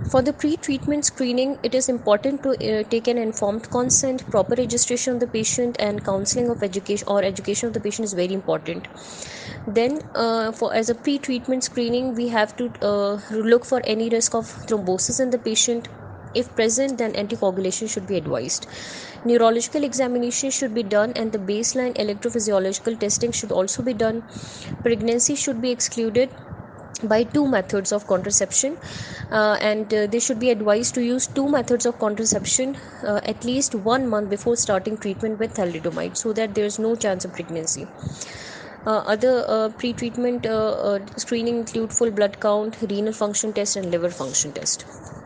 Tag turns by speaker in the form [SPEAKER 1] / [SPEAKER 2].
[SPEAKER 1] For the pre-treatment screening, it is important to take an informed consent. Proper registration of the patient and counseling of education of the patient is very important. Then for as a pre-treatment screening, we have to look for any risk of thrombosis in the patient. If present, then anticoagulation should be advised. Neurological examination should be done, and the baseline electrophysiological testing should also be done. Pregnancy should be excluded by two methods of contraception, and they should be advised to use two methods of contraception at least 1 month before starting treatment with thalidomide, so that there is no chance of pregnancy. Other pre-treatment screening include full blood count, renal function test, and liver function test.